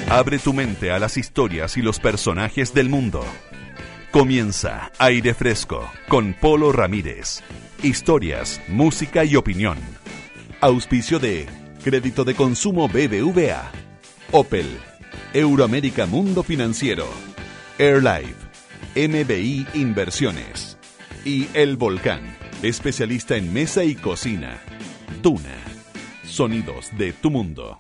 Abre tu mente a las historias y los personajes del mundo. Comienza Aire Fresco con Polo Ramírez. Historias, música y opinión. Auspicio de Crédito de Consumo BBVA, Opel, Euroamérica Mundo Financiero, AirLife, MBI Inversiones y El Volcán, especialista en mesa y cocina. Duna, sonidos de tu mundo.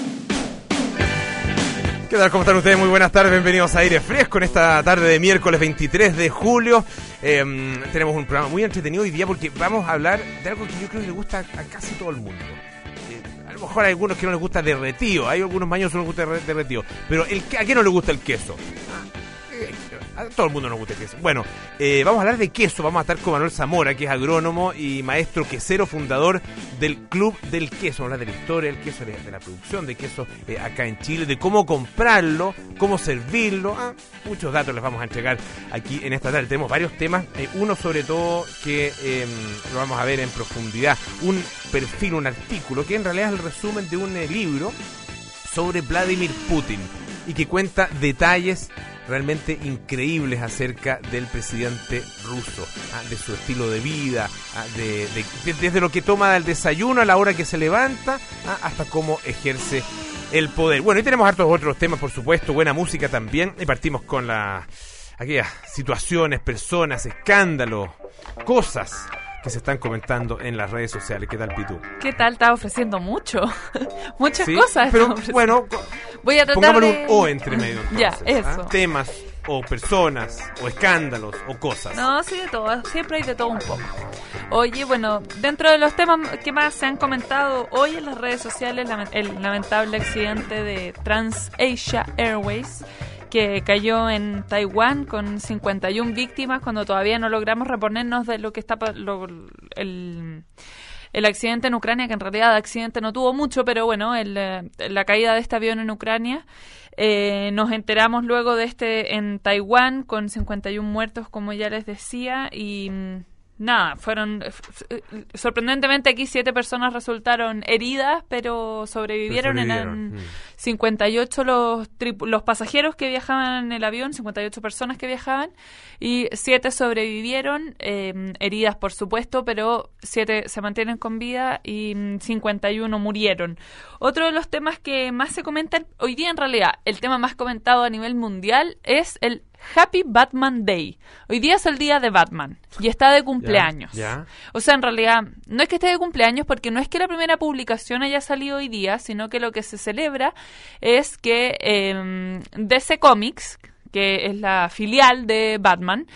¿Qué tal? ¿Cómo están ustedes? Muy buenas tardes, bienvenidos a Aire Fresco en esta tarde de miércoles 23 de julio. Tenemos un programa muy entretenido hoy día porque vamos a hablar de algo que yo creo que le gusta a casi todo el mundo. A lo mejor hay algunos que no les gusta derretido, hay algunos maños que no les gusta derretido, pero ¿a quién no le gusta el queso? A todo el mundo nos gusta el queso. Bueno, vamos a hablar de queso. Vamos a estar con Manuel Zamora, que es agrónomo y maestro quesero, fundador del Club del Queso. Vamos a hablar de la historia del queso, de la producción de queso acá en Chile, de cómo comprarlo, cómo servirlo. Muchos datos les vamos a entregar aquí en esta tarde. Tenemos varios temas. Uno sobre todo que lo vamos a ver en profundidad. Un perfil, un artículo que en realidad es el resumen de un libro sobre Vladimir Putin y que cuenta detalles realmente increíbles acerca del presidente ruso, de su estilo de vida, desde lo que toma del desayuno a la hora que se levanta, hasta cómo ejerce el poder. Bueno, y tenemos hartos otros temas, por supuesto, buena música también, y partimos con aquellas situaciones, personas, escándalos, cosas que se están comentando en las redes sociales. ¿Qué tal, Pitu? ¿Qué tal? Está ofreciendo mucho. Muchas cosas. Pero bueno, voy a tratar pongámosle de... un O entre medio. Entonces, ya, eso. Temas, o personas, o escándalos, o cosas. No, sí, de todo. Siempre hay de todo un poco. Oye, bueno, dentro de los temas que más se han comentado hoy en las redes sociales, el lamentable accidente de TransAsia Airways, que cayó en Taiwán con 51 víctimas cuando todavía no logramos reponernos de lo que está el accidente en Ucrania, que en realidad accidente no tuvo mucho, pero bueno, la caída de este avión en Ucrania. Nos enteramos luego de en Taiwán con 51 muertos, como ya les decía, y nada, sorprendentemente aquí 7 personas resultaron heridas, pero sobrevivieron. Eran 58 los pasajeros que viajaban en el avión, 58 personas que viajaban, y 7 sobrevivieron, heridas por supuesto, pero 7 se mantienen con vida y 51 murieron. Otro de los temas que más se comentan hoy día, en realidad, el tema más comentado a nivel mundial es el Happy Batman Day. Hoy día es el día de Batman y está de cumpleaños. Ya. O sea, en realidad, no es que esté de cumpleaños porque no es que la primera publicación haya salido hoy día, sino que lo que se celebra es que DC Comics, que es la filial de Batman,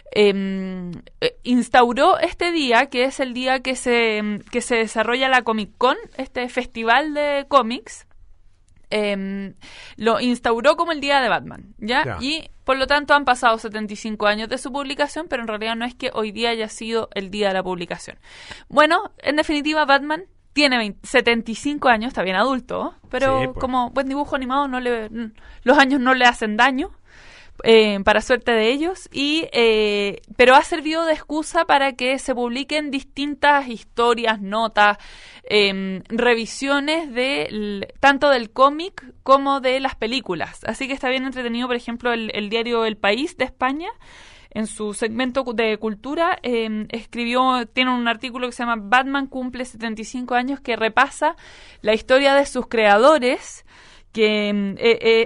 instauró este día, que es el día que se desarrolla la Comic Con, este festival de cómics. Lo instauró como el día de Batman, ¿ya? Y por lo tanto han pasado 75 años de su publicación, pero en realidad no es que hoy día haya sido el día de la publicación. Bueno, en definitiva, Batman tiene 75 años, está bien adulto, pero sí, pues, como buen dibujo animado los años no le hacen daño. Para suerte de ellos, pero ha servido de excusa para que se publiquen distintas historias, notas, revisiones tanto del cómic como de las películas. Así que está bien entretenido, por ejemplo, el diario El País de España, en su segmento de cultura, tiene un artículo que se llama Batman cumple 75 años, que repasa la historia de sus creadores, que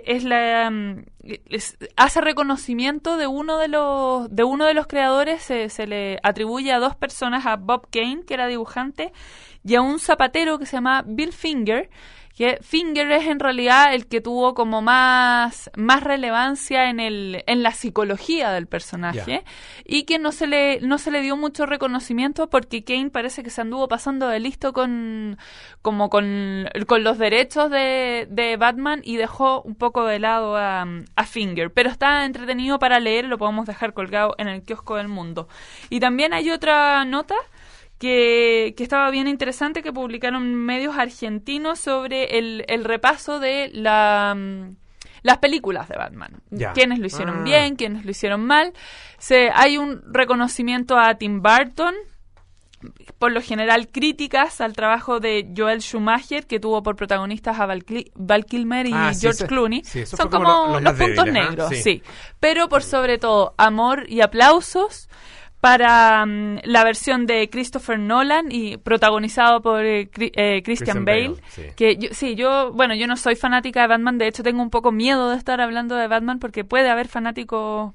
hace reconocimiento de uno de los creadores. Se le atribuye a 2 personas, a Bob Kane, que era dibujante, y a un zapatero que se llama Bill Finger, que Finger es en realidad el que tuvo como más relevancia en la psicología del personaje, y que no se le dio mucho reconocimiento porque Kane parece que se anduvo pasando de listo con los derechos de Batman y dejó un poco de lado a Finger, pero está entretenido para leer, lo podemos dejar colgado en el kiosco del Mundo. Y también hay otra nota que estaba bien interesante, que publicaron medios argentinos sobre el repaso de las películas de Batman. Quiénes lo hicieron bien, quiénes lo hicieron mal. Hay un reconocimiento a Tim Burton, por lo general críticas al trabajo de Joel Schumacher, que tuvo por protagonistas a Val Kilmer y George Clooney. Sí, son como los puntos débiles, negros, sí. Pero por sobre todo, amor y aplausos para la versión de Christopher Nolan y protagonizado por Christian Bale. Sí. Que yo no soy fanática de Batman, de hecho tengo un poco miedo de estar hablando de Batman porque puede haber fanáticos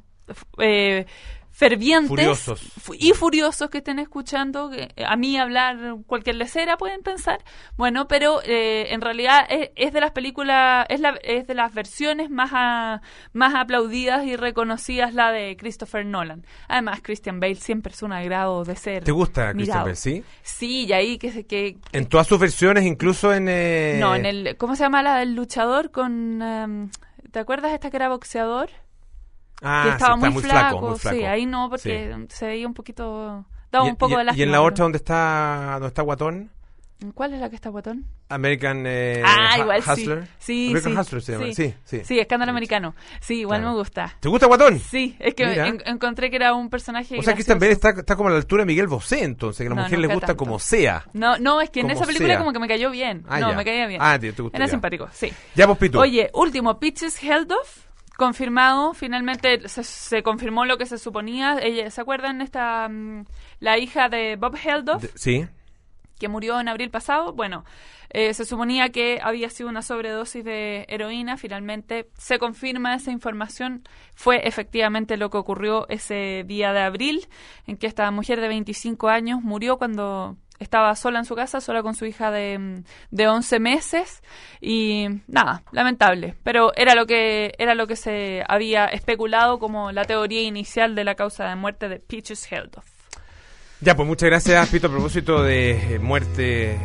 fervientes furiosos que estén escuchando a mí hablar cualquier lecera, pueden pensar. Bueno, pero en realidad es de las películas, es de las versiones más aplaudidas y reconocidas la de Christopher Nolan. Además, Christian Bale siempre es un agrado de ser. ¿Te gusta Christian mirado. Bale, sí? Sí, y ahí que en todas sus versiones, incluso en... No, en el... ¿Cómo se llama la del luchador con... ¿te acuerdas esta que era boxeador? Que estaba muy flaco. Sí, ahí no, porque se veía un poquito... Daba un poco de lástima. ¿Y en la otra donde está guatón? ¿Cuál es la que está guatón? American igual Hustler. Sí. American Hustler se llama. Sí, Escándalo Americano. Sí, igual me gusta. ¿Te gusta guatón? Sí, es que encontré que era un personaje. O sea, Christian Bale está como a la altura de Miguel Bosé, entonces, que a la mujer les gusta tanto. Como sea. No, es que en esa película sea. como que me cayó bien. Me caía bien. ¿Te gustó? Era simpático, sí. Ya, pues, Pitu. Oye, último, Peaches Geldof. Confirmado, finalmente se confirmó lo que se suponía. ¿Se acuerdan la hija de Bob Geldof? Sí. Que murió en abril pasado. Bueno, se suponía que había sido una sobredosis de heroína. Finalmente se confirma esa información. Fue efectivamente lo que ocurrió ese día de abril, en que esta mujer de 25 años murió cuando estaba sola en su casa, sola con su hija de 11 meses y nada, lamentable, pero era lo que se había especulado como la teoría inicial de la causa de muerte de Peaches Geldof. Ya, pues muchas gracias, Pito, a propósito de muertes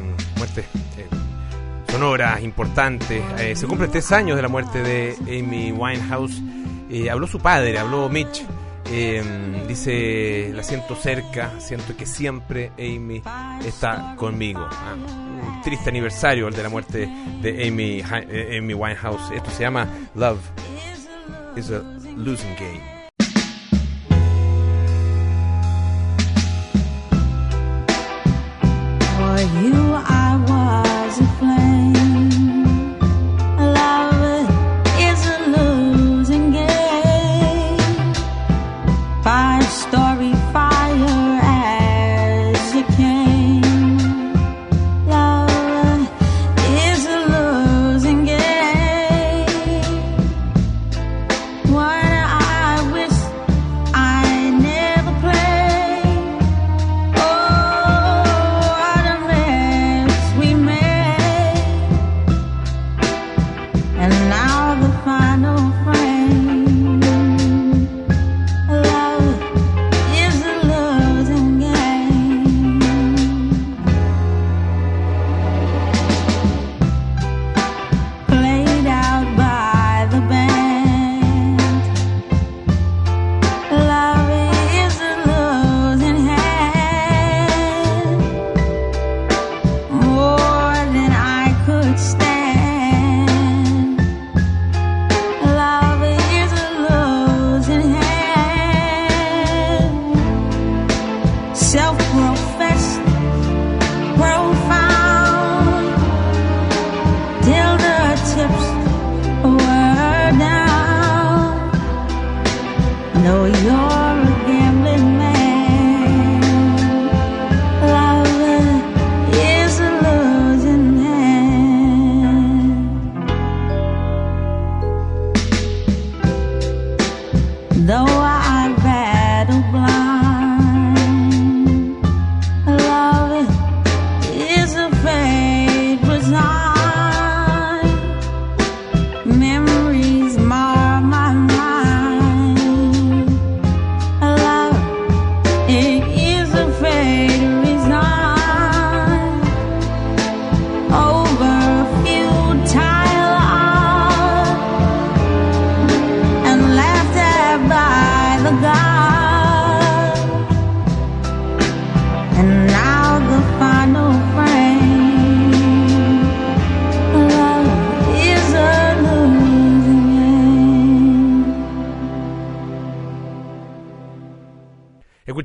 sonoras, importantes. Se cumplen 3 años de la muerte de Amy Winehouse. Habló su padre, habló Mitch. Dice, la siento cerca, siento que siempre Amy está conmigo. Un triste aniversario el de la muerte de Amy Winehouse. Esto se llama Love is a Losing Game. For you I was a flame. Love is a losing game. 5-story fire as you came. Love is a losing game. One I wish I never played. Oh, what a mess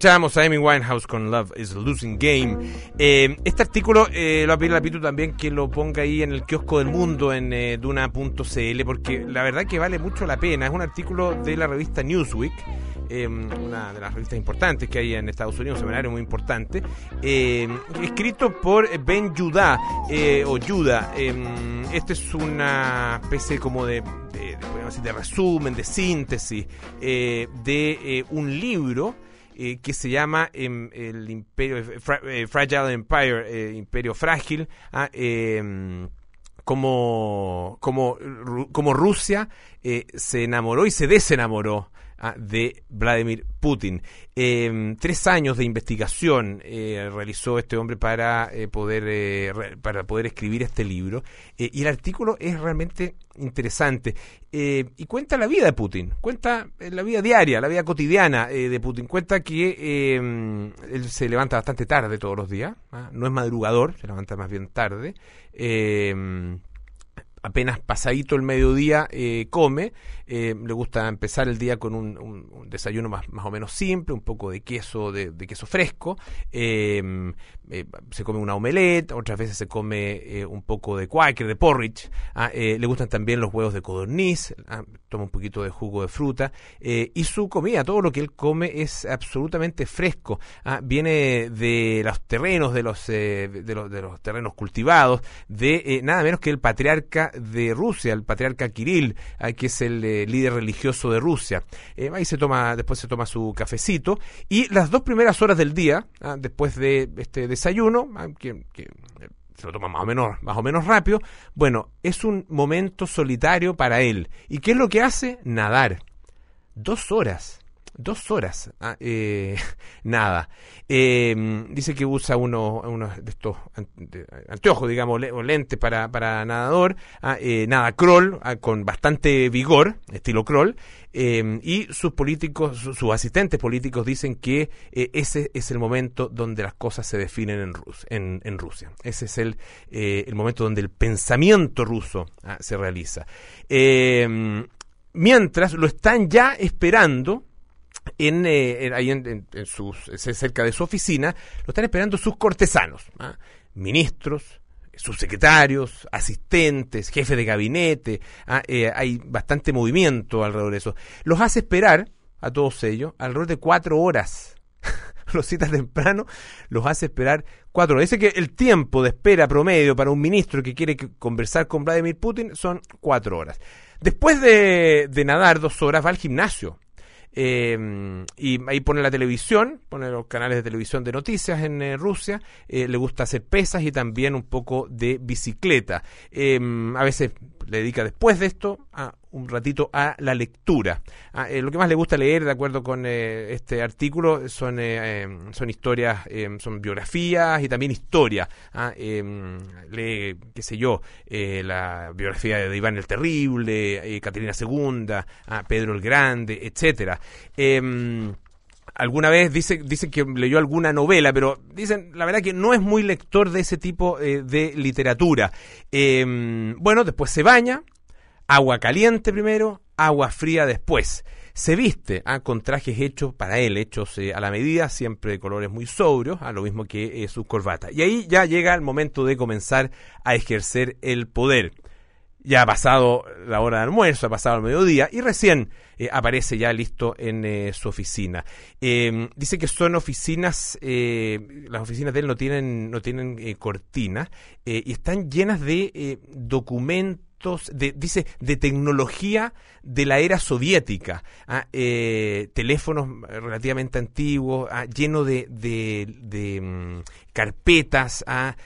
Escuchábamos a Amy Winehouse con Love is a Losing Game. Este artículo lo va a pedir a Pitu también que lo ponga ahí en el kiosco del mundo en duna.cl, porque la verdad que vale mucho la pena. Es un artículo de la revista Newsweek, una de las revistas importantes que hay en Estados Unidos, un semanario muy importante, escrito por Ben Judah, o Judah. Este es una especie como de resumen, de síntesis de un libro que se llama el Imperio Fragile Empire, Imperio Frágil, como Rusia se enamoró y se desenamoró de Vladimir Putin. 3 años de investigación realizó este hombre para poder escribir este libro, y el artículo es realmente interesante, y cuenta la vida de Putin, cuenta la vida diaria, la vida cotidiana de Putin. Cuenta que él se levanta bastante tarde todos los días, no es madrugador, se levanta más bien tarde, apenas pasadito el mediodía come, le gusta empezar el día con un desayuno más o menos simple, un poco de queso, de queso fresco, se come una omelette, otras veces se come un poco de quaker, de porridge, le gustan también los huevos de codorniz, toma un poquito de jugo de fruta, y su comida, todo lo que él come es absolutamente fresco, viene de los terrenos, de los terrenos cultivados, de nada menos que el patriarca de Rusia, el patriarca Kirill, que es el líder religioso de Rusia. Ahí después se toma su cafecito, y las 2 primeras horas del día, después de este desayuno, que se lo toma más o menos rápido, bueno, es un momento solitario para él. ¿Y qué es lo que hace? Nadar. 2 horas. 2 horas, nada. Dice que usa unos de estos anteojos, digamos, o lentes para nadador, nada crawl, con bastante vigor, estilo crawl, y sus asistentes políticos dicen que ese es el momento donde las cosas se definen en Rusia. Ese es el momento donde el pensamiento ruso se realiza. Mientras lo están ya esperando cerca de su oficina, lo están esperando sus cortesanos, ministros, subsecretarios, asistentes, jefes de gabinete, hay bastante movimiento alrededor de eso. Los hace esperar a todos ellos alrededor de 4 horas. Los cita temprano, los hace esperar 4 horas. Dice que el tiempo de espera promedio para un ministro que quiere conversar con Vladimir Putin son 4 horas. Después de nadar 2 horas va al gimnasio. Y ahí pone la televisión, pone los canales de televisión de noticias en Rusia, le gusta hacer pesas y también un poco de bicicleta. A veces le dedica después de esto un ratito a la lectura. Lo que más le gusta leer, de acuerdo con este artículo, son historias, son biografías y también historia. Lee, qué sé yo, la biografía de Iván el Terrible, Caterina II, Pedro el Grande, etcétera. Alguna vez dicen que leyó alguna novela, pero dicen la verdad que no es muy lector de ese tipo de literatura. Bueno, después se baña, agua caliente primero, agua fría después. Se viste con trajes hechos para él, hechos a la medida, siempre de colores muy sobrios, lo mismo que su corbata. Y ahí ya llega el momento de comenzar a ejercer el poder. Ya ha pasado la hora de almuerzo, ha pasado el mediodía y recién aparece ya listo en su oficina. Dice que son oficinas, las oficinas de él no tienen cortinas y están llenas de documentos, de tecnología de la era soviética, teléfonos relativamente antiguos, lleno de carpetas,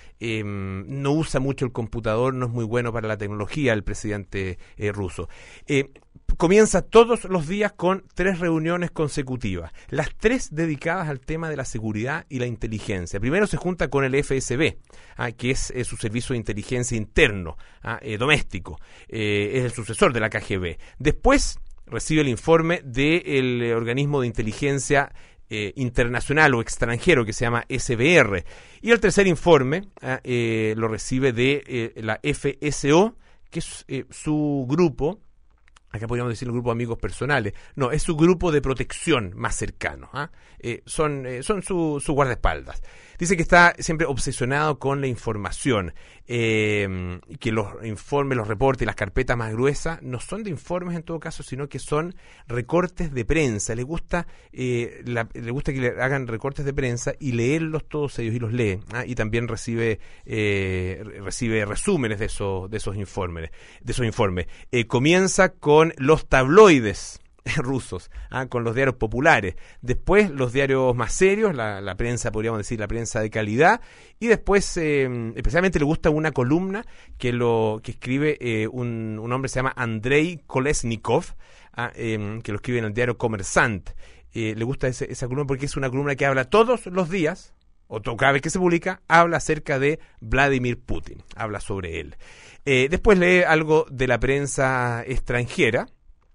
no usa mucho el computador, no es muy bueno para la tecnología el presidente ruso. Comienza todos los días con 3 reuniones consecutivas, las 3 dedicadas al tema de la seguridad y la inteligencia. Primero se junta con el FSB, que es su servicio de inteligencia interno, doméstico, es el sucesor de la KGB. Después recibe el informe del organismo de inteligencia internacional o extranjero que se llama SBR. Y el tercer informe lo recibe de la FSO, que es su grupo acá podríamos decir un grupo de amigos personales. No, es su grupo de protección más cercano. Son su guardaespaldas. Dice que está siempre obsesionado con la información, que los informes, los reportes y las carpetas más gruesas no son de informes en todo caso, sino que son recortes de prensa. Le gusta que le hagan recortes de prensa y leerlos todos ellos, y los lee. Y también recibe resúmenes de esos informes. Comienza con los tabloides rusos, con los diarios populares, después los diarios más serios, la prensa, podríamos decir, la prensa de calidad, y después especialmente le gusta una columna que escribe un hombre que se llama Andrei Kolesnikov, que lo escribe en el diario Kommersant. Le gusta esa columna porque es una columna que habla todos los días, o cada vez que se publica, habla acerca de Vladimir Putin, habla sobre él. Después lee algo de la prensa extranjera,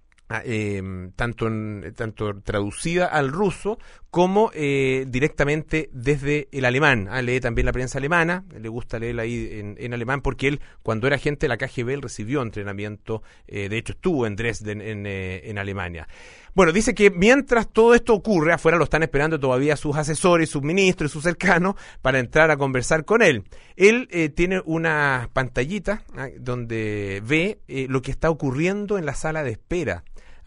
tanto traducida al ruso como directamente desde el alemán. Lee también la prensa alemana, le gusta leer ahí en alemán porque él, cuando era agente de la KGB, él recibió entrenamiento, de hecho estuvo en Dresden, en Alemania. Bueno, dice que mientras todo esto ocurre, afuera lo están esperando todavía sus asesores, sus ministros y sus cercanos para entrar a conversar con él. Él tiene una pantallita donde ve lo que está ocurriendo en la sala de espera.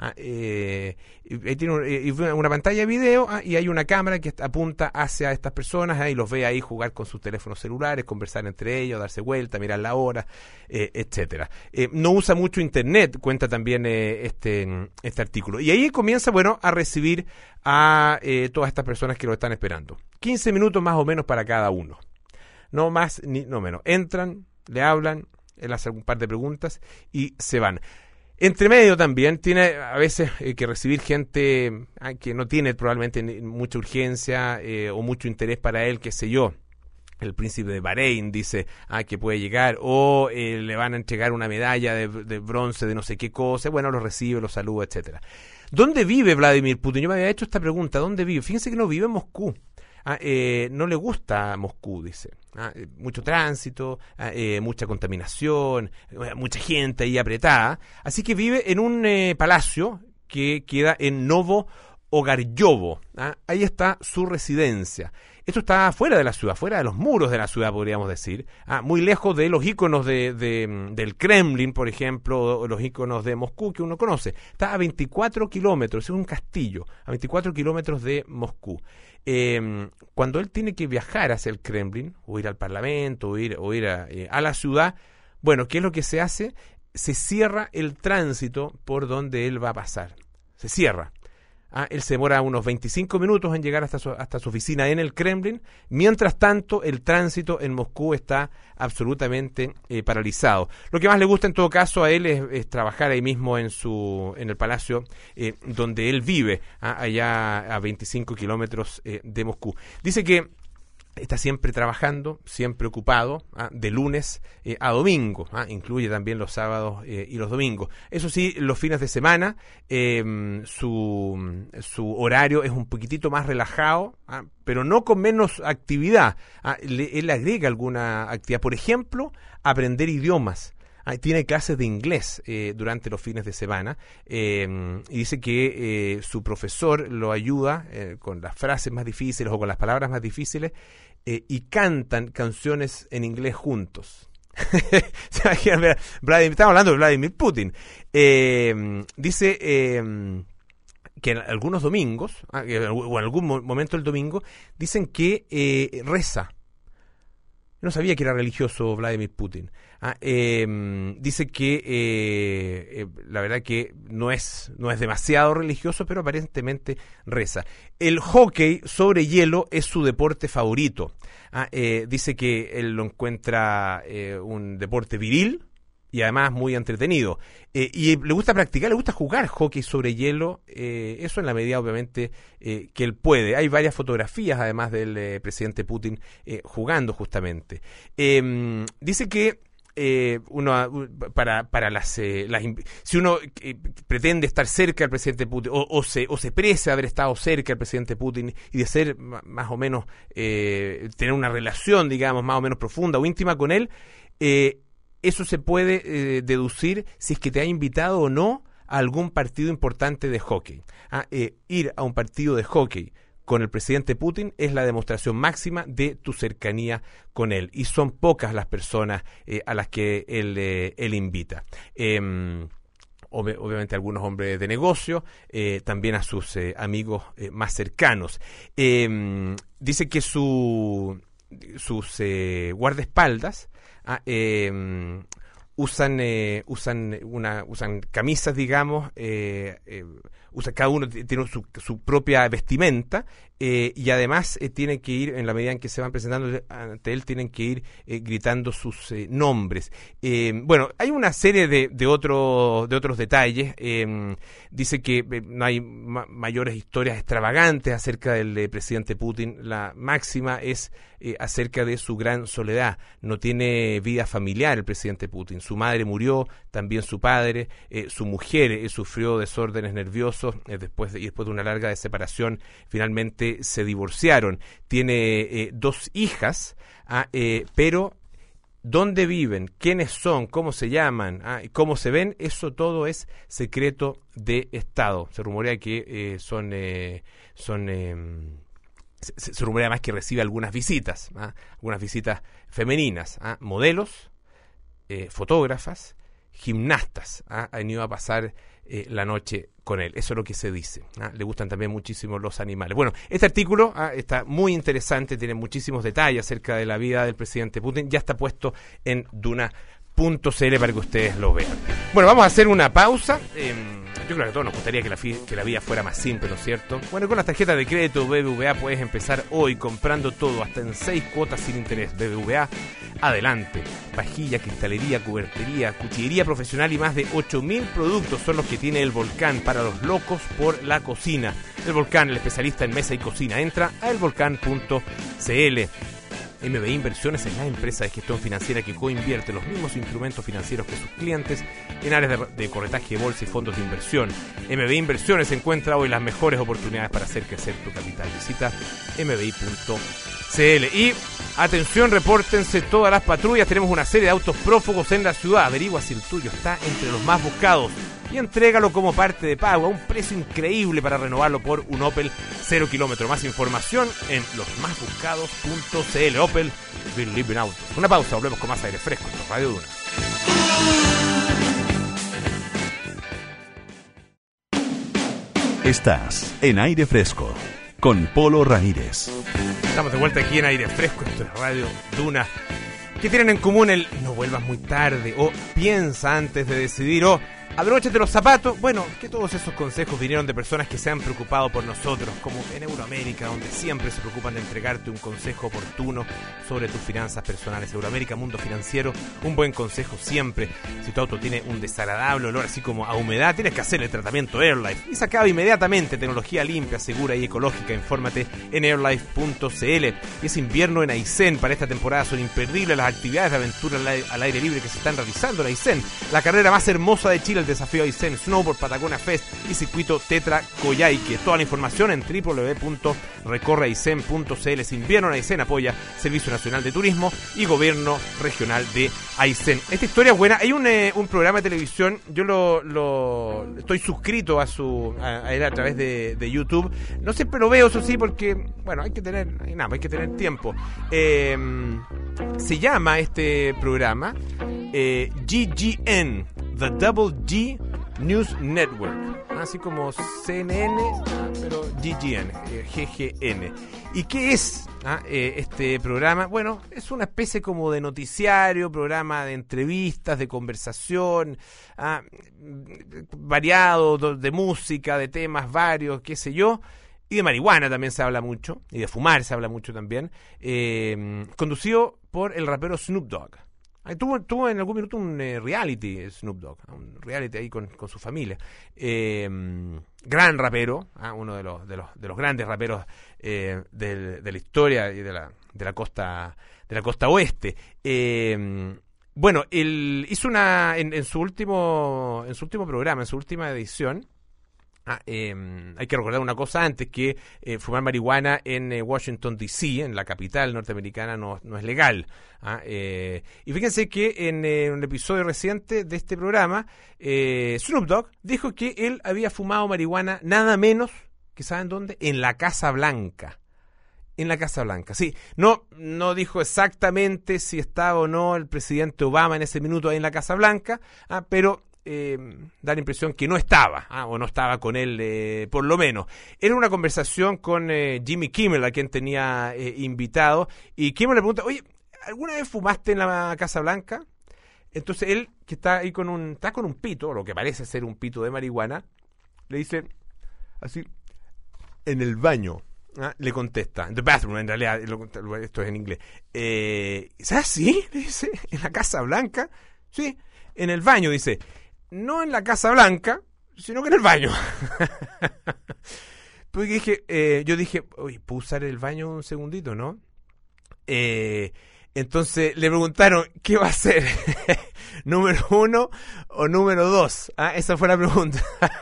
Tiene una pantalla de video, y hay una cámara que apunta hacia estas personas, y los ve ahí jugar con sus teléfonos celulares, conversar entre ellos, darse vuelta, mirar la hora, etcétera. No usa mucho internet, cuenta también este artículo. Y ahí comienza, a recibir a todas estas personas que lo están esperando. 15 minutos más o menos para cada uno. No más ni no menos. Entran, le hablan, él hace un par de preguntas y se van. Entre medio también tiene a veces que recibir gente que no tiene probablemente mucha urgencia o mucho interés para él, qué sé yo. El príncipe de Bahrein dice que puede llegar, o le van a entregar una medalla de bronce de no sé qué cosa. Bueno, lo recibe, lo saluda, etcétera. ¿Dónde vive Vladimir Putin? Yo me había hecho esta pregunta, ¿dónde vive? Fíjense que no vive en Moscú. No le gusta Moscú, dice. Mucho tránsito, mucha contaminación, mucha gente ahí apretada. Así que vive en un palacio que queda en Novo Ogaryovo. Ahí está su residencia. Esto está fuera de la ciudad, fuera de los muros de la ciudad, podríamos decir. Muy lejos de los íconos del Kremlin, por ejemplo, o los íconos de Moscú que uno conoce. Está a 24 kilómetros, es un castillo, a 24 kilómetros de Moscú. Cuando él tiene que viajar hacia el Kremlin, o ir al Parlamento, o ir a la ciudad, ¿qué es lo que se hace? Se cierra el tránsito por donde él va a pasar. Se cierra. Él se demora unos 25 minutos en llegar hasta su oficina en el Kremlin. Mientras tanto, el tránsito en Moscú está absolutamente paralizado. Lo que más le gusta en todo caso a él es trabajar ahí mismo en el palacio donde él vive, allá a 25 kilómetros de Moscú. Dice que está siempre trabajando, siempre ocupado, de lunes a domingo, incluye también los sábados y los domingos. Eso sí, los fines de semana su horario es un poquitito más relajado, pero no con menos actividad. Él agrega alguna actividad, por ejemplo, aprender idiomas. Tiene clases de inglés durante los fines de semana, y dice que su profesor lo ayuda con las frases más difíciles o con las palabras más difíciles, y cantan canciones en inglés juntos. Estamos hablando de Vladimir Putin. Dice que en algunos domingos, o en algún momento del domingo, dicen que reza. No sabía que era religioso Vladimir Putin. Dice que la verdad que no es demasiado religioso, pero aparentemente reza. El hockey sobre hielo es su deporte favorito. Dice que él lo encuentra un deporte viril y además muy entretenido. Y le gusta practicar, le gusta jugar hockey sobre hielo, eso en la medida obviamente que él puede. Hay varias fotografías además del presidente Putin jugando justamente. Dice que si uno pretende estar cerca del presidente Putin o se precia haber estado cerca del presidente Putin y de ser más o menos tener una relación, digamos, más o menos profunda o íntima con él, eso se puede deducir si es que te ha invitado o no a algún partido importante de hockey. Ir a un partido de hockey con el presidente Putin es la demostración máxima de tu cercanía con él. Y son pocas las personas a las que él invita. Obviamente algunos hombres de negocio, también a sus amigos más cercanos. Dice que sus guardaespaldas usan camisas, digamos, cada uno tiene su propia vestimenta, y además tienen que ir, en la medida en que se van presentando ante él, tienen que ir gritando sus nombres. Bueno, hay una serie de otros detalles. Dice que no hay mayores historias extravagantes acerca del presidente Putin. La máxima es acerca de su gran soledad. No tiene vida familiar el presidente Putin. Su madre murió, también su padre, su mujer sufrió desórdenes nerviosos después de una larga separación. Finalmente se divorciaron. Tiene 2 hijas, pero dónde viven, quiénes son, cómo se llaman, cómo se ven, eso todo es secreto de Estado. Se rumorea que se rumorea más que recibe algunas visitas femeninas, modelos, fotógrafas, gimnastas, han ido a pasar la noche con él. Eso es lo que se dice. Le gustan también muchísimo los animales. Bueno, este artículo está muy interesante, tiene muchísimos detalles acerca de la vida del presidente Putin. Ya está puesto en duna.cl para que ustedes lo vean. Bueno, vamos a hacer una pausa. Yo creo que a todos nos gustaría que la vida fuera más simple, ¿no es cierto? Bueno, con las tarjetas de crédito BBVA puedes empezar hoy comprando todo, hasta en 6 cuotas sin interés. BBVA, adelante. Vajilla, cristalería, cubertería, cuchillería profesional y más de 8.000 productos son los que tiene El Volcán para los locos por la cocina. El Volcán, el especialista en mesa y cocina. Entra a elvolcán.cl. MBI Inversiones es la empresa de gestión financiera que coinvierte los mismos instrumentos financieros que sus clientes en áreas de corretaje de bolsa y fondos de inversión. MBI Inversiones encuentra hoy las mejores oportunidades para hacer crecer tu capital. Visita mbi.cl. Y atención, repórtense todas las patrullas. Tenemos una serie de autos prófugos en la ciudad. Averigua si el tuyo está entre los más buscados y entrégalo como parte de pago a un precio increíble para renovarlo por un Opel 0 kilómetro. Más información en losmasbuscados.cl. Opel, we live in autos. Una pausa, volvemos con más aire fresco en Radio Duna. Estás en Aire Fresco con Polo Ramírez. Estamos de vuelta aquí en Aire Fresco, esto es Radio Duna. ¿Qué tienen en común el no vuelvas muy tarde? O piensa antes de decidir, o abróchate los zapatos. Bueno, que todos esos consejos vinieron de personas que se han preocupado por nosotros, como en Euroamérica, donde siempre se preocupan de entregarte un consejo oportuno sobre tus finanzas personales. Euroamérica, mundo financiero, un buen consejo siempre. Si tu auto tiene un desagradable olor así como a humedad, tienes que hacer el tratamiento AirLife y se acaba inmediatamente. Tecnología limpia, segura y ecológica. Infórmate en airlife.cl. Y es invierno en Aysén. Para esta temporada son imperdibles las actividades de aventura al aire libre que se están realizando en Aysén. La carrera más hermosa de Chile, el desafío Aysén, Snowboard Patagonia Fest y circuito Tetra Coyhaique. Toda la información en www.recorreaysén.cl. Es invierno en Aysén, apoya Servicio Nacional de Turismo y Gobierno Regional de Aysén. Esta historia es buena. Hay un programa de televisión, yo lo estoy suscrito a él a través de YouTube. No siempre lo veo, eso sí, porque bueno, hay que tener tiempo. Se llama este programa GGN, The Double G News Network, así como CNN, pero GGN. ¿Y qué es este programa? Bueno, es una especie como de noticiario, programa de entrevistas, de conversación, variado, de música, de temas varios, qué sé yo. Y de marihuana también se habla mucho, y de fumar se habla mucho también, conducido por el rapero Snoop Dogg. Tuvo en algún minuto un reality Snoop Dogg, un reality ahí con su familia. Gran rapero, uno de los grandes raperos de la historia y de la costa oeste. Bueno, él hizo en su último programa, en su última edición, Hay que recordar una cosa antes, que fumar marihuana en Washington D.C., en la capital norteamericana, no es legal. Y fíjense que en un episodio reciente de este programa, Snoop Dogg dijo que él había fumado marihuana nada menos que, ¿saben dónde? En la Casa Blanca. En la Casa Blanca, sí. No dijo exactamente si estaba o no el presidente Obama en ese minuto ahí en la Casa Blanca, pero da la impresión que no estaba, o no estaba con él, por lo menos. Era una conversación con Jimmy Kimmel, a quien tenía invitado, y Kimmel le pregunta, oye, ¿alguna vez fumaste en la Casa Blanca? Entonces él, que está ahí con un pito, lo que parece ser un pito de marihuana, le dice así, en el baño. Le contesta, the bathroom, en realidad, esto es en inglés. ¿Sabes? ¿Sí? Le dice, ¿en la Casa Blanca? Sí, en el baño, dice. No en la Casa Blanca, sino que en el baño. Porque yo dije, oye, ¿puedo usar el baño un segundito, no? Entonces le preguntaron, ¿qué va a hacer? ¿Número 1 o número 2? Esa fue la pregunta.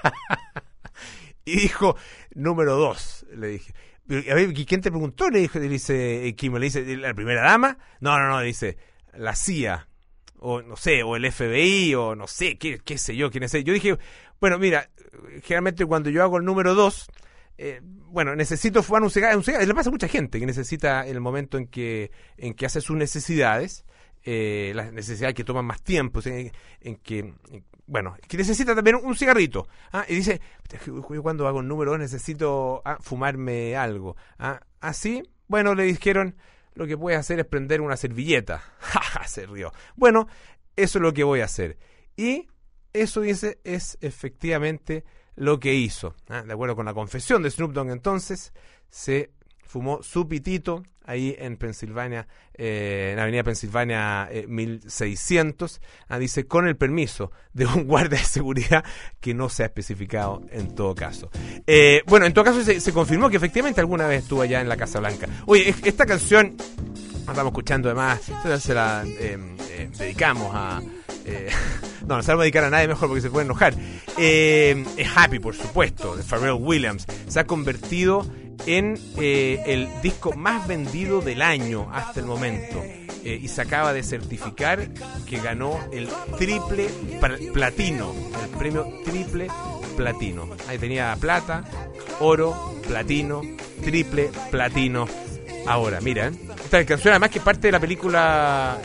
Y dijo, número 2, le dije. A ver, ¿quién te preguntó? Le dice Kim, le dice, ¿la primera dama? No, dice, la CIA, o no sé, o el FBI, o no sé, qué sé yo, quién es él. Yo dije, bueno, mira, generalmente cuando yo hago el número 2, necesito fumar un cigarro, le pasa a mucha gente que necesita el momento en que hace sus necesidades, las necesidades que toman más tiempo, en que necesita también un cigarrito. Y dice, yo cuando hago el número 2 necesito fumarme algo. Así, le dijeron, lo que puedes hacer es prender una servilleta. Se rió. Bueno, eso es lo que voy a hacer. Y eso, dice, es efectivamente lo que hizo. De acuerdo con la confesión de Snoop Dogg, entonces, se fumó su pitito ahí en Pensilvania, en Avenida Pensilvania 1600, dice, con el permiso de un guardia de seguridad que no se ha especificado en todo caso. En todo caso se confirmó que efectivamente alguna vez estuvo allá en la Casa Blanca. Oye, esta canción, estamos escuchando además, se la dedicamos a... no se la vamos a dedicar a nadie mejor porque se puede enojar. Es Happy, por supuesto, de Pharrell Williams. Se ha convertido en el disco más vendido del año hasta el momento, y se acaba de certificar que ganó el triple platino, el premio triple platino. Ahí tenía plata, oro, platino, triple platino. Ahora, mira, esta canción además que es parte de la película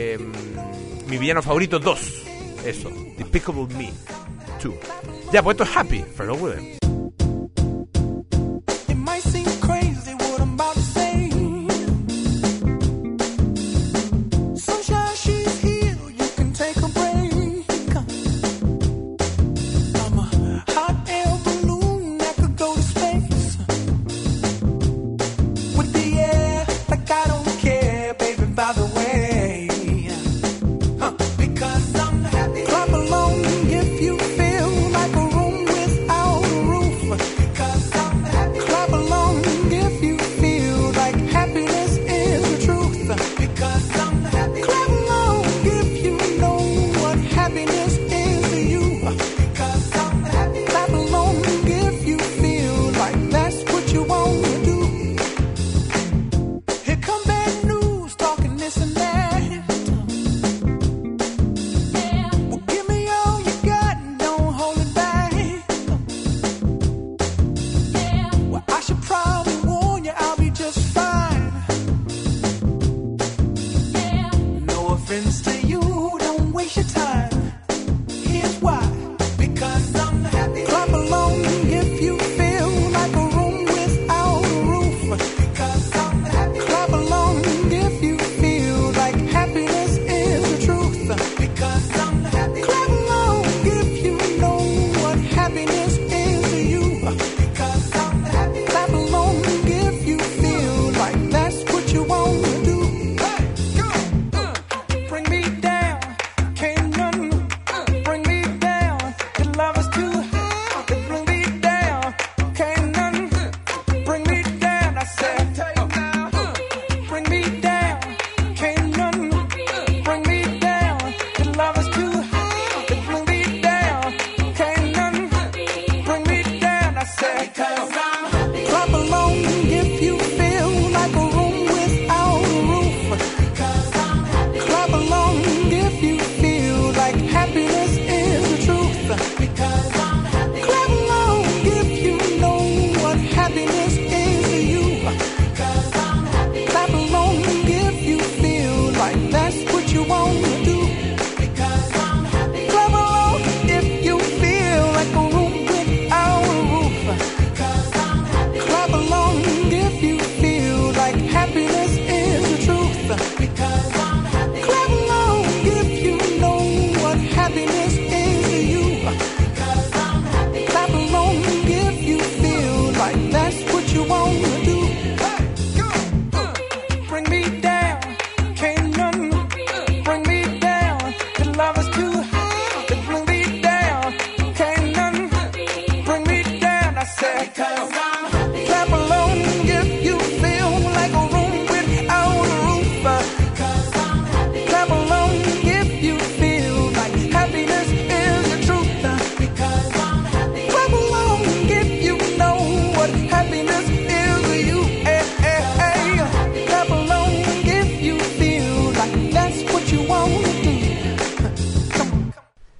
Mi villano favorito 2, eso, Despicable Me 2. Ya, pues esto es Happy, Pharrell Williams. Clap along if you feel like a room without a roof.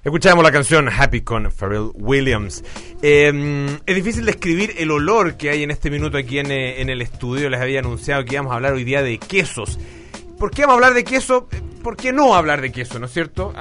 Escuchábamos la canción Happy con Pharrell Williams. Es difícil describir el olor que hay en este minuto aquí en el estudio. Les había anunciado que íbamos a hablar hoy día de quesos. ¿Por qué vamos a hablar de queso? ¿Por qué no hablar de queso, no es cierto?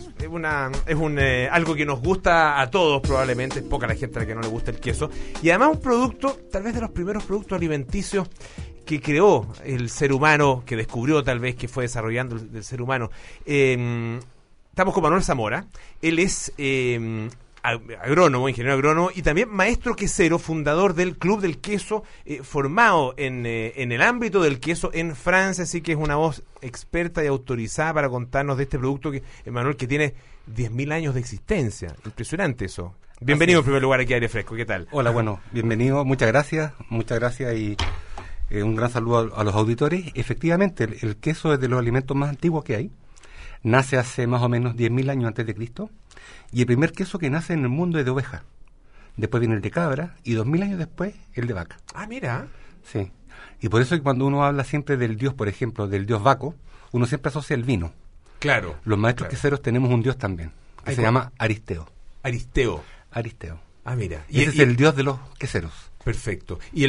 Algo que nos gusta a todos probablemente. Es poca la gente a la que no le gusta el queso. Y además un producto, tal vez de los primeros productos alimenticios que creó el ser humano, que descubrió tal vez, que fue desarrollando el ser humano. Estamos con Manuel Zamora. Él es agrónomo, ingeniero agrónomo y también maestro quesero, fundador del Club del Queso, formado en el ámbito del queso en Francia, así que es una voz experta y autorizada para contarnos de este producto que, Manuel, que tiene 10.000 años de existencia. Impresionante eso. Bienvenido en primer lugar aquí a Aire Fresco, ¿qué tal? Hola, bueno, bienvenido, muchas gracias y un gran saludo a los auditores. Efectivamente, el queso es de los alimentos más antiguos que hay. Nace hace más o menos 10.000 años antes de Cristo. Y el primer queso que nace en el mundo es de oveja. Después viene el de cabra y 2.000 años después el de vaca. Ah, mira. Sí. Y por eso que cuando uno habla siempre del dios, por ejemplo, del dios Baco, uno siempre asocia el vino. Claro. Los maestros queseros tenemos un dios también, que se llama Aristeo. Aristeo. Ah, mira. Y ese es el dios de los queseros. Perfecto. Y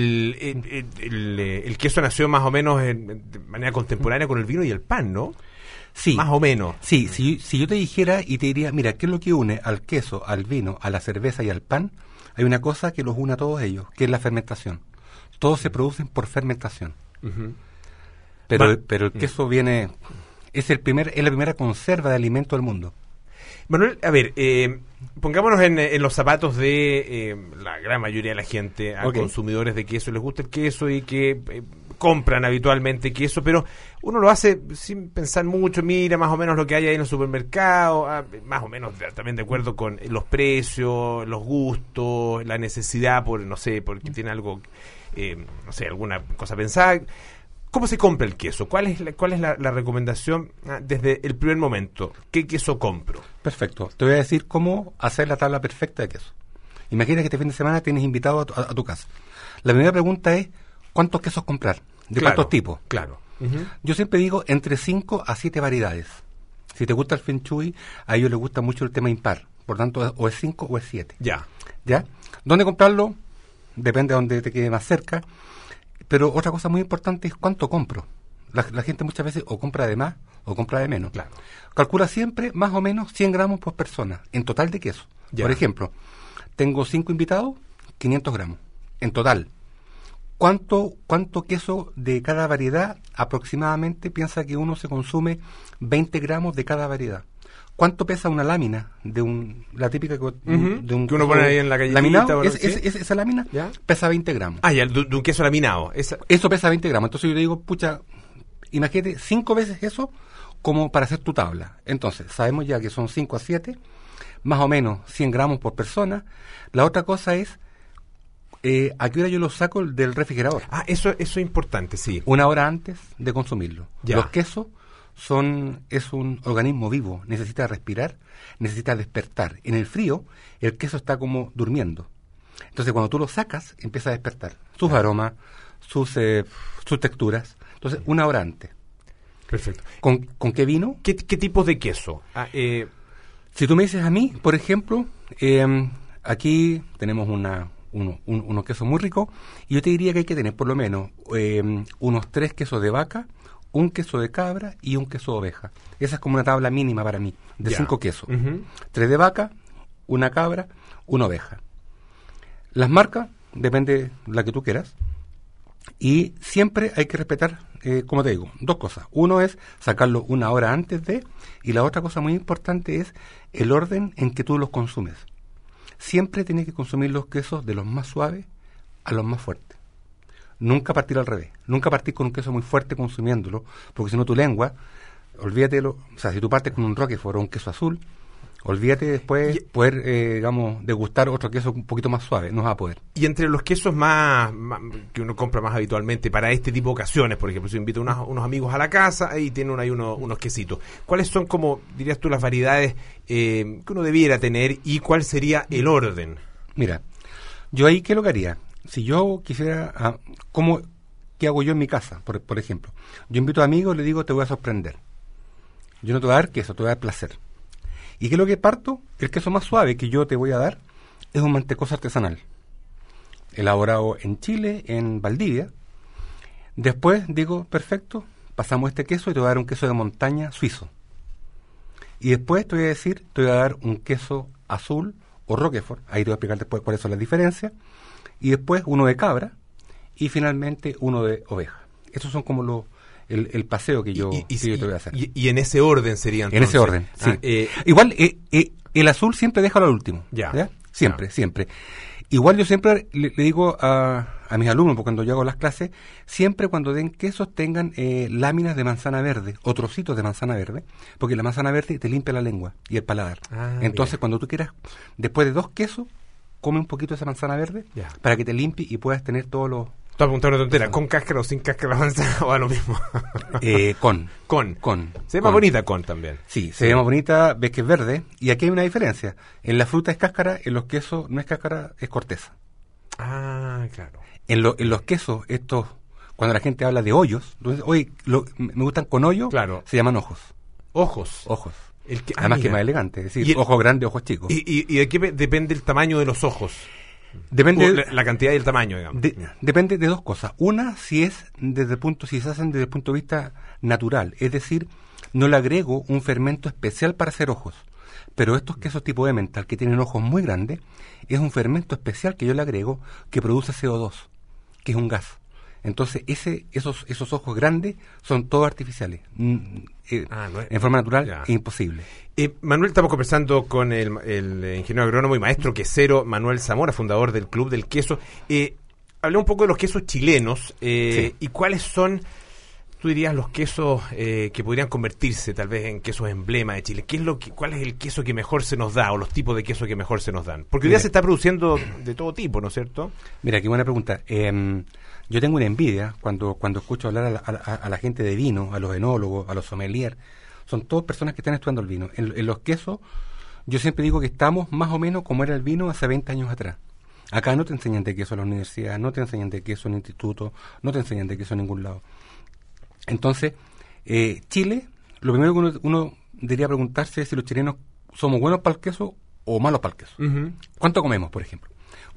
el queso nació más o menos de manera contemporánea con el vino y el pan, ¿no? Sí. Más o menos. Sí, si yo te dijera y te diría, mira, ¿qué es lo que une al queso, al vino, a la cerveza y al pan? Hay una cosa que los une a todos ellos, que es la fermentación. Todos se producen por fermentación. Uh-huh. Pero el queso es la primera conserva de alimento del mundo. Manuel, a ver, pongámonos en los zapatos de la gran mayoría de la gente, a consumidores de queso, les gusta el queso y que compran habitualmente queso, pero uno lo hace sin pensar mucho, mira más o menos lo que hay ahí en el supermercado, más o menos también de acuerdo con los precios, los gustos, la necesidad porque tiene algo, alguna cosa pensada. ¿Cómo se compra el queso? ¿Cuál es la recomendación desde el primer momento? ¿Qué queso compro? Perfecto. Te voy a decir cómo hacer la tabla perfecta de queso. Imagina que este fin de semana tienes invitado a tu casa. La primera pregunta es, ¿cuántos quesos comprar? ¿De cuántos tipos? Claro. Uh-huh. Yo siempre digo entre 5 a 7 variedades. Si te gusta el Feng Shui, a ellos les gusta mucho el tema impar. Por tanto, o es 5 o es 7. ¿Ya? ¿Dónde comprarlo? Depende de donde te quede más cerca. Pero otra cosa muy importante es cuánto compro. La gente muchas veces o compra de más o compra de menos. Claro. Calcula siempre más o menos 100 gramos por persona en total de queso. Ya. Por ejemplo, tengo 5 invitados, 500 gramos en total. ¿Cuánto queso de cada variedad? Aproximadamente piensa que uno se consume 20 gramos de cada variedad. ¿Cuánto pesa una lámina la típica de un que uno pone ahí en la galletita? Laminado, esa lámina ¿ya? pesa 20 gramos. Ah, ya, de un queso laminado. Eso pesa 20 gramos. Entonces yo le digo, imagínate 5 veces eso como para hacer tu tabla. Entonces, sabemos ya que son 5 a 7, más o menos 100 gramos por persona. La otra cosa es, ¿a qué hora yo lo saco del refrigerador? Ah, eso es importante, sí. 1 hora antes de consumirlo. Ya. Los quesos es un organismo vivo, necesita respirar, necesita despertar. En el frío, el queso está como durmiendo. Entonces, cuando tú lo sacas, empieza a despertar. Sus aromas, sus texturas. Entonces, 1 hora antes. Perfecto. ¿Con qué vino? ¿Qué tipos de queso? Si tú me dices a mí, por ejemplo, aquí tenemos unos quesos muy ricos, y yo te diría que hay que tener por lo menos unos 3 quesos de vaca, un queso de cabra y un queso de oveja. Esa es como una tabla mínima para mí, de 5 quesos. Uh-huh. 3 de vaca, 1 cabra, 1 oveja. Las marcas, depende de la que tú quieras. Y siempre hay que respetar, como te digo, 2 cosas. Uno es sacarlo 1 hora antes de, y la otra cosa muy importante es el orden en que tú los consumes. Siempre tienes que consumir los quesos de los más suaves a los más fuertes. Nunca partir al revés. Nunca partir con un queso muy fuerte consumiéndolo, porque si no tu lengua, olvídatelo. O sea, si tú partes con un Roquefort o un queso azul, olvídate después poder, degustar otro queso un poquito más suave. No vas a poder. Y entre los quesos más que uno compra más habitualmente para este tipo de ocasiones, por ejemplo, si invita unos amigos a la casa y tienen ahí unos quesitos, ¿cuáles son, como dirías tú, las variedades que uno debiera tener y cuál sería el orden? Mira, yo ahí, ¿qué es lo que haría? Si yo quisiera, ¿qué hago yo en mi casa? Por ejemplo, yo invito a amigos y le digo, te voy a sorprender. Yo no te voy a dar queso, te voy a dar placer. ¿Y qué es lo que parto? El queso más suave que yo te voy a dar es un mantecoso artesanal, elaborado en Chile, en Valdivia. Después digo, perfecto, pasamos este queso y te voy a dar un queso de montaña suizo. Y después te voy a dar un queso azul o Roquefort, ahí te voy a explicar después cuáles son las diferencias. Y después uno de cabra y finalmente uno de oveja. Esos son como el paseo que yo te voy a hacer. Y en ese orden sería entonces. En ese orden, sí. Igual, el azul siempre déjalo al último. ¿Ya? Siempre, siempre. Igual yo siempre le digo a mis alumnos, porque cuando yo hago las clases, siempre cuando den quesos tengan láminas de manzana verde o trocitos de manzana verde, porque la manzana verde te limpia la lengua y el paladar. Entonces, bien, cuando tú quieras, después de 2 quesos, come un poquito de esa manzana verde para que te limpie y puedas tener todos los... Te voy a preguntar una tontera, ¿con cáscara o sin cáscara la manzana o a lo mismo? Con. Se ve más bonita con también. Sí, se ve más bonita, ves que es verde, y aquí hay una diferencia. En la fruta es cáscara, en los quesos no es cáscara, es corteza. Ah, claro. En los quesos, estos, cuando la gente habla de hoyos, entonces, oye, me gustan con hoyo, claro, se llaman ojos. Ojos. Además que es más elegante, es decir, ojos grandes, ojos chicos. ¿Y de qué depende el tamaño de los ojos? Depende la cantidad y el tamaño, digamos. Depende de 2 cosas. Una, si se hacen desde el punto de vista natural, es decir, no le agrego un fermento especial para hacer ojos. Pero estos quesos tipo Emmental, que tienen ojos muy grandes, es un fermento especial que yo le agrego que produce CO2, que es un gas. Entonces, esos ojos grandes son todos artificiales. En forma natural es imposible. Manuel, estamos conversando con el ingeniero agrónomo y maestro quesero Manuel Zamora, fundador del Club del Queso. Hablé un poco de los quesos chilenos y cuáles son, tú dirías, los quesos que podrían convertirse tal vez en quesos emblema de Chile. ¿Cuál es el queso que mejor se nos da o los tipos de queso que mejor se nos dan? Porque hoy día se está produciendo de todo tipo, ¿no es cierto? Mira, qué buena pregunta. Yo tengo una envidia cuando escucho hablar a la gente de vino, a los enólogos, a los sommeliers. Son todas personas que están estudiando el vino. En los quesos, yo siempre digo que estamos más o menos como era el vino hace 20 años atrás. Acá no te enseñan de queso en la universidad, no te enseñan de queso en el instituto, no te enseñan de queso en ningún lado. Entonces, Chile, lo primero que uno debería preguntarse es si los chilenos somos buenos para el queso o malos para el queso. Uh-huh. ¿Cuánto comemos, por ejemplo?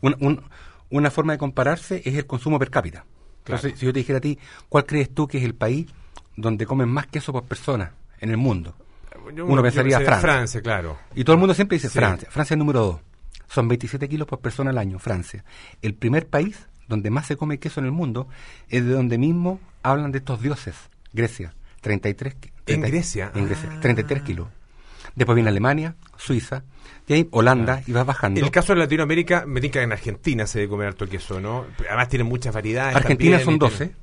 Una forma de compararse es el consumo per cápita. Claro. Entonces, si yo te dijera a ti, ¿cuál crees tú que es el país donde comen más queso por persona en el mundo? Uno pensaría Francia. Francia, claro. Y todo el mundo siempre dice Francia. Francia es el número 2. Son 27 kilos por persona al año, Francia. El primer país donde más se come queso en el mundo es de donde mismo hablan de estos dioses, Grecia. 33 ¿En Grecia? En Grecia, 33 kilos. Después viene Alemania, Suiza, y ahí Holanda, y vas bajando. En el caso de Latinoamérica, me dice que en Argentina se debe comer harto queso, ¿no? Además tienen muchas variedades. Argentina también,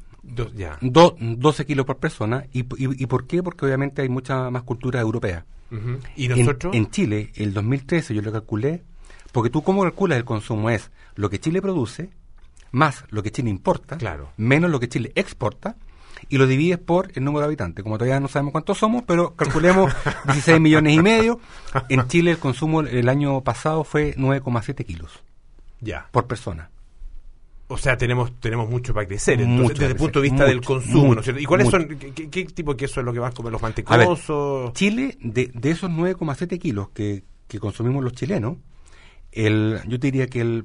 son 12. 12 kilos por persona. ¿Y por qué? Porque obviamente hay mucha más cultura europea. Uh-huh. ¿Y nosotros? En Chile, el 2013, yo lo calculé, porque tú cómo calculas el consumo es lo que Chile produce, más lo que Chile importa, claro, menos lo que Chile exporta, y lo divides por el número de habitantes. Como todavía no sabemos cuántos somos, pero calculemos 16 millones y medio. En Chile el consumo el año pasado fue 9,7 kilos por persona. O sea, tenemos mucho para crecer, entonces, desde el punto de vista del consumo, ¿no es cierto? ¿Y cuáles son, qué tipo de queso es lo que van a comer los mantecosos? Ver, Chile, de esos 9,7 kilos que consumimos los chilenos, yo te diría que el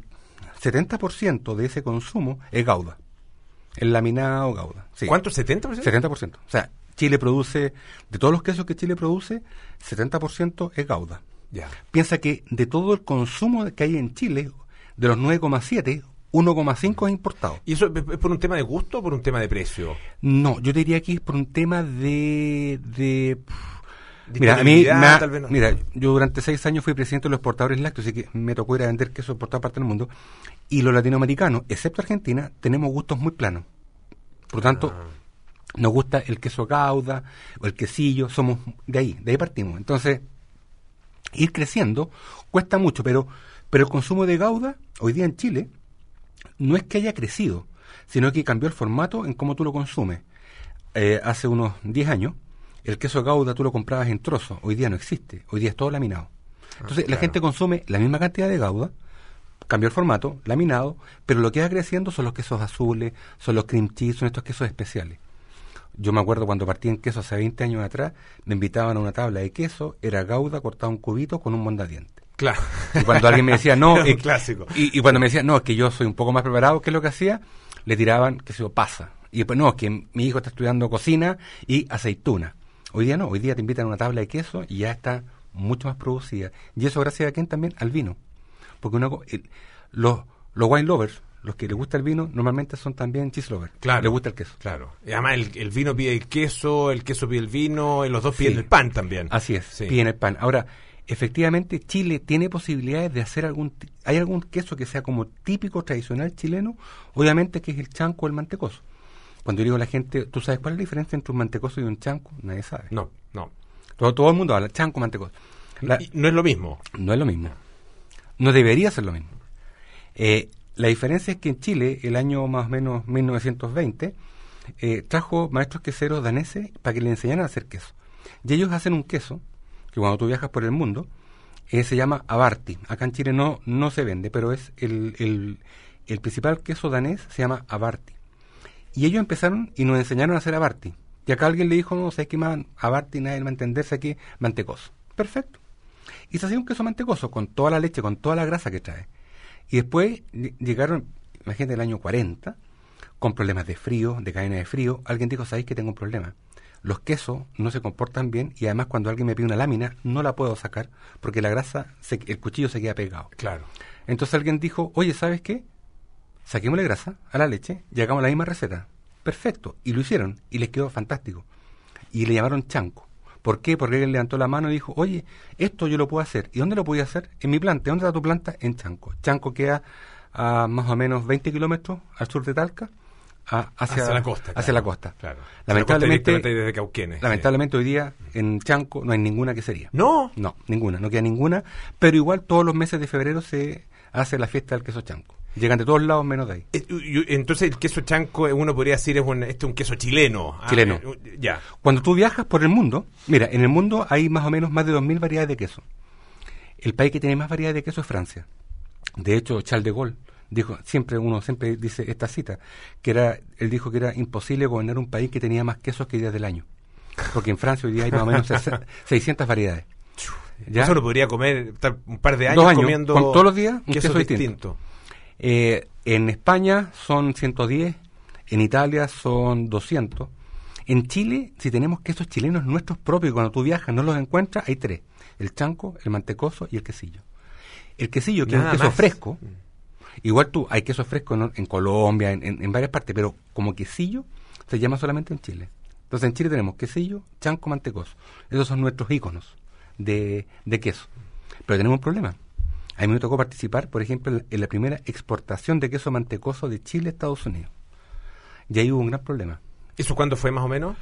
70% de ese consumo es gauda. El laminado gauda. Sí. ¿Cuánto? ¿70%? 70%. O sea, Chile produce, de todos los quesos que Chile produce, 70% es gauda. Ya. Piensa que de todo el consumo que hay en Chile, de los 9,7, 1,5 es importado. ¿Y eso es por un tema de gusto o por un tema de precio? No, yo te diría que es por un tema de mira, a mí, tal vez no. Mira, yo durante 6 años fui presidente de los exportadores lácteos, así que me tocó ir a vender queso por toda parte del mundo. Y los latinoamericanos, excepto Argentina, tenemos gustos muy planos. Por lo tanto, nos gusta el queso gauda o el quesillo, somos de ahí partimos. Entonces, ir creciendo cuesta mucho, pero el consumo de gauda hoy día en Chile no es que haya crecido, sino que cambió el formato en cómo tú lo consumes. Hace unos 10 años, el queso gauda tú lo comprabas en trozos, hoy día no existe, hoy día es todo laminado. Entonces la gente consume la misma cantidad de gauda, cambió el formato, laminado, pero lo que va creciendo son los quesos azules, son los cream cheese, son estos quesos especiales. Yo me acuerdo cuando partí en queso hace 20 años atrás, me invitaban a una tabla de queso, era Gouda cortado en cubitos con un mondadientes. Claro. Y cuando alguien me decía, no, Es un clásico. Y cuando me decía, no, es que yo soy un poco más preparado, ¿qué es lo que hacía? Le tiraban, qué sé yo, pasa. Y después, no, es que mi hijo está estudiando cocina y aceituna. Hoy día no, hoy día te invitan a una tabla de queso y ya está mucho más producida. Y eso gracias a quién también, al vino. Porque los wine lovers, los que les gusta el vino, normalmente son también cheese lovers. Claro. Les gusta el queso. Claro. Y además el vino pide el queso pide el vino, y los dos Sí. piden el pan también. Así es, Sí. piden el pan. Ahora, efectivamente, Chile tiene posibilidades de hacer ¿hay algún queso que sea como típico, tradicional chileno? Obviamente que es el chanco o el mantecoso. Cuando yo digo a la gente, ¿tú sabes cuál es la diferencia entre un mantecoso y un chanco? Nadie sabe. No. Todo el mundo habla, chanco, mantecoso. Y no es lo mismo. No es lo mismo. No debería ser lo mismo. La diferencia es que en Chile, el año más o menos 1920, trajo maestros queseros daneses para que le enseñaran a hacer queso. Y ellos hacen un queso, que cuando tú viajas por el mundo, se llama Abarti. Acá en Chile no se vende, pero es el principal queso danés, se llama Abarti. Y ellos empezaron y nos enseñaron a hacer Abarti. Y acá alguien le dijo, no, ¿sabes qué más? Abarti, nadie va a entenderse aquí, mantecoso. Perfecto. Y se hacía un queso mantecoso con toda la leche, con toda la grasa que trae. Y después llegaron, imagínate, el año 40, con problemas de frío, de cadena de frío. Alguien dijo, ¿sabéis que tengo un problema? Los quesos no se comportan bien y además cuando alguien me pide una lámina no la puedo sacar porque la grasa, el cuchillo se queda pegado. Claro. Entonces alguien dijo, oye, ¿sabes qué? Saquémosle grasa a la leche y hagamos la misma receta. Perfecto. Y lo hicieron y les quedó fantástico. Y le llamaron chanco. ¿Por qué? Porque él levantó la mano y dijo, oye, esto yo lo puedo hacer. ¿Y dónde lo podía hacer? En mi planta. ¿Dónde está tu planta? En Chanco. Chanco queda a más o menos 20 kilómetros al sur de Talca, hacia la costa. Hacia la costa. Claro. Lamentablemente, desde Cauquenes. lamentablemente hoy día en Chanco no hay ninguna quesería. ¿No? No, ninguna, no queda ninguna. Pero igual todos los meses de febrero se hace la fiesta del queso Chanco. Llegan de todos lados menos de ahí. Entonces el queso chanco, uno podría decir, este es un queso chileno. Chileno. Ya. Cuando tú viajas por el mundo, mira, en el mundo hay más o menos más de 2.000 variedades de queso. El país que tiene más variedades de queso es Francia. De hecho, Charles de Gaulle dijo, uno siempre dice esta cita, él dijo que era imposible gobernar un país que tenía más quesos que días del año. Porque en Francia hoy día hay más o menos 600 variedades. ¿Ya? Eso uno podría estar un par de años, 2 años comiendo con todos los días un queso queso distinto. En España son 110, en Italia son 200. En Chile, si tenemos quesos chilenos nuestros propios, y cuando tú viajas no los encuentras, hay 3. El chanco, el mantecoso y el quesillo. El quesillo, que es un queso fresco, igual hay queso fresco en Colombia, en varias partes, pero como quesillo se llama solamente en Chile. Entonces en Chile tenemos quesillo, chanco, mantecoso. Esos son nuestros íconos de queso. Pero tenemos un problema. A mí me tocó participar, por ejemplo, en la primera exportación de queso mantecoso de Chile a Estados Unidos. Y ahí hubo un gran problema. ¿Eso cuándo fue más o menos?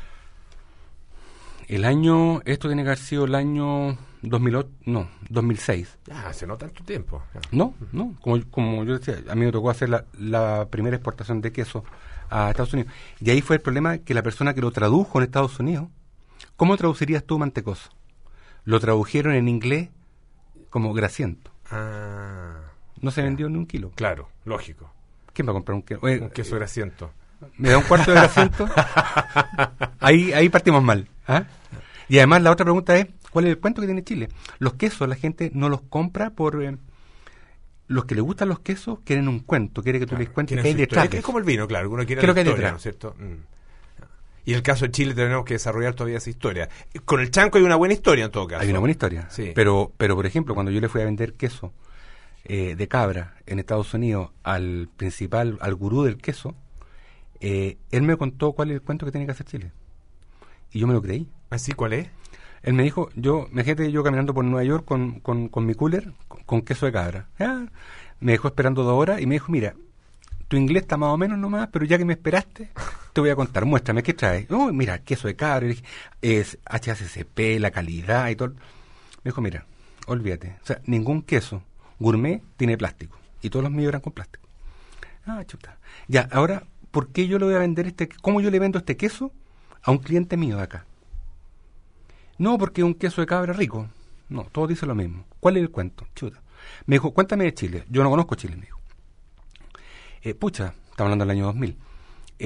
Esto tiene que haber sido el año 2006. Ah, hace no tanto tiempo. No, como yo decía, a mí me tocó hacer la primera exportación de queso a Estados Unidos. Y ahí fue el problema que la persona que lo tradujo en Estados Unidos, ¿cómo traducirías tú mantecoso? Lo tradujeron en inglés como grasiento. No se vendió ni un kilo. Claro, lógico. ¿Quién va a comprar un queso? Un queso grasiento. ¿Me da un cuarto de grasiento? Ahí partimos mal. ¿Ah? Y además la otra pregunta es, ¿cuál es el cuento que tiene Chile? Los quesos la gente no los compra por... los que les gustan los quesos quieren un cuento, quiere que tú les cuentes qué hay detrás. Es como el vino, claro. Uno quiere ¿Qué es lo la que hay historia, detrás? ¿no es cierto? Y en el caso de Chile tenemos que desarrollar todavía esa historia. Con el chanco hay una buena historia en todo caso. Hay una buena historia. Sí. Pero por ejemplo, cuando yo le fui a vender queso de cabra en Estados Unidos al gurú del queso, él me contó cuál es el cuento que tiene que hacer Chile. Y yo me lo creí. ¿Así cuál es? Él me dijo, imagínate yo caminando por Nueva York con mi cooler, con queso de cabra. Me dejó esperando 2 horas y me dijo, mira, tu inglés está más o menos nomás, pero ya que me esperaste, te voy a contar, muéstrame, ¿qué traes? Oh, mira, queso de cabra, es HACCP, la calidad y todo. Me dijo, mira, olvídate, o sea, ningún queso gourmet tiene plástico, y todos los míos eran con plástico. Chuta. Ya, ahora, ¿por qué yo le voy a vender cómo yo le vendo este queso a un cliente mío de acá? No, porque es un queso de cabra rico. No, todos dicen lo mismo. ¿Cuál es el cuento? Chuta. Me dijo, cuéntame de Chile. Yo no conozco Chile, me dijo. Estamos hablando del año 2000.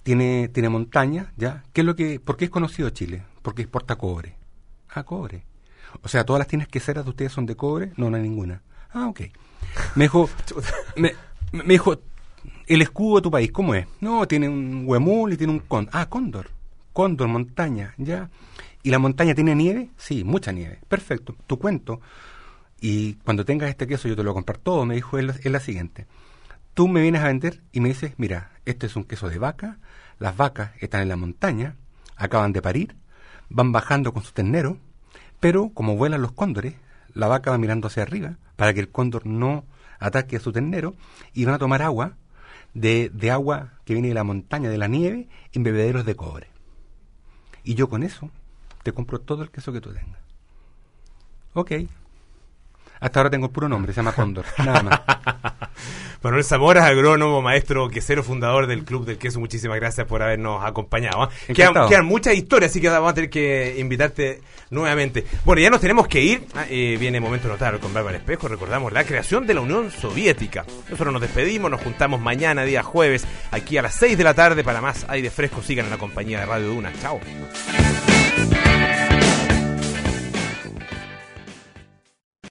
tiene montaña, ¿ya? ¿Por qué es conocido Chile? Porque exporta cobre. Ah, cobre. O sea, ¿todas las tiendas queseras de ustedes son de cobre? No, no hay ninguna. Ah, ok. Me dijo, me dijo, el escudo de tu país, ¿cómo es? No, tiene un huemul y tiene un cóndor. Ah, cóndor. Cóndor, montaña, ¿ya? ¿Y la montaña tiene nieve? Sí, mucha nieve. Perfecto. Tu cuento. Y cuando tengas este queso yo te lo voy a comprar todo, me dijo, es la siguiente. Tú me vienes a vender y me dices, mira, este es un queso de vaca, las vacas están en la montaña, acaban de parir, van bajando con su ternero, pero como vuelan los cóndores, la vaca va mirando hacia arriba para que el cóndor no ataque a su ternero y van a tomar agua de agua que viene de la montaña, de la nieve, en bebederos de cobre. Y yo con eso te compro todo el queso que tú tengas. Ok. Hasta ahora tengo el puro nombre, se llama Cóndor, nada más. Manuel Zamora, agrónomo, maestro quesero, fundador del Club del Queso, muchísimas gracias por habernos acompañado. Quedan muchas historias, así que vamos a tener que invitarte nuevamente. Bueno, ya nos tenemos que ir. Viene Momento Notable con Bárbara Espejo. Recordamos la creación de la Unión Soviética. Nosotros nos despedimos, nos juntamos mañana, día jueves, aquí a las 6 de la tarde para más aire fresco. Sigan en la compañía de Radio Duna. Chao.